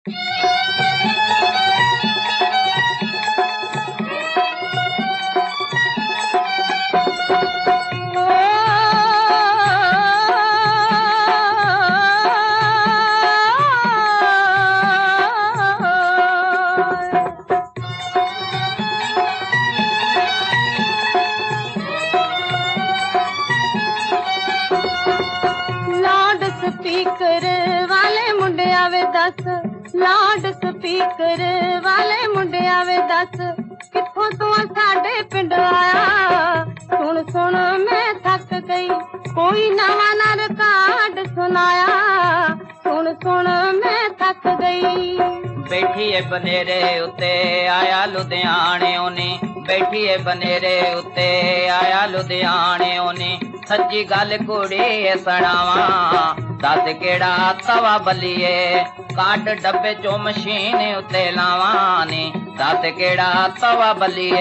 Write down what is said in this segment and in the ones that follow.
Speaker वाले मुंडे आवे दस, लाउड स्पीकर वाले मुंडे आवे दस, कित्थों तू साडे पिंड आया। सुन सुन मैं थक गई, कोई नवा ना रिकॉर्ड सुनाया। सुन सुन मैं थक गई। बैठी है बनेरे उत्ते आया लुधियाने ओने, बैठी है बनेरे उत्ते आया लुधियाने ओने, सच्ची गल कुड़ी सणावा दस केड़ा तवा बलिए, काट डब्बे चो मशीन उत्ते लावा नी, दस केड़ा तवा बलिए।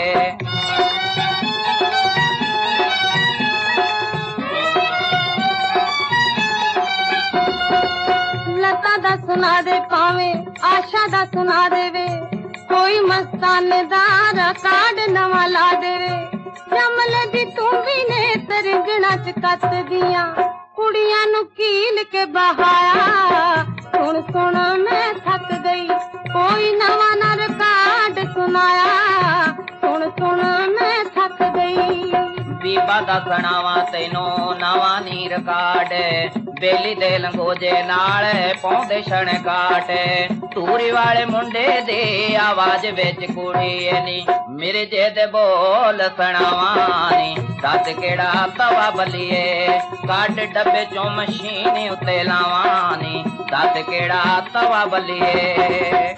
लता दा सुना दे पावे, आशा दा सुना देवे, कोई मस्ताने दा रिकॉर्ड नवा ला देवे। जमल दी तू भी ने तरंगना च कत दियां कुड़ियां नू कील के बहाया। सुन सुन मैं थक गई, कोई नवा ना रिकॉर्ड सुनाया। सुन सुन मैं थक गई। बीबा दा सुनावा तैनू नवा नी रिकॉर्ड, बेली दे लंगोजे नाल पौंदे छण काट, तूरी वाले मुंडे दे आवाज विच कुड़ी नी, मेरे जे दे बोल सुनावा नी, दस केड़ा तवा बलिए, काट डब्बे चो मशीन उत्ते लावा नी, दस केड़ा तवा बलिए।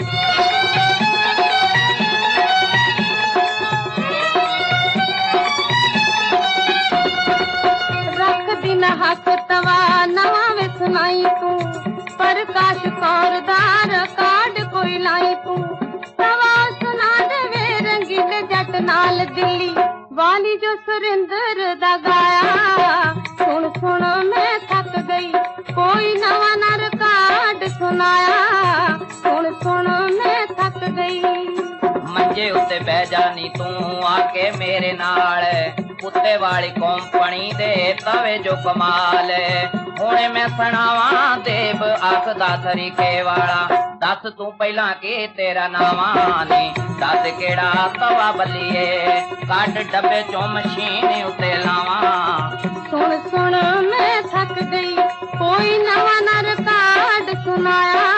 हक तवा नवा वे सुनाई तू, प्रकाश कौर दा रिकॉर्ड कोई लाई तू। तवा सुना देवे रंगीले जट नाल दिल्ली वाली जो सुरिंदर दा गाया। सुन सुन मैं थक गई, कोई नवा ना रिकॉर्ड सुनाया। सुन सुन मैं थक गई। मंजे उत्ते बह जानी तू आके मेरे नाल, कुत्ते वाली कंपनी दे तवे जो कमाल, हुणे मैं सुनावा देव आखदा तरीके वाला, दस तू पहला के तेरा नावा नी, दस केड़ा तवा बलिए, काट डब्बे चो मशीन उत्ते लावा। सुन सुन मैं थक गई, कोई नवा ना रिकॉर्ड सुनाया।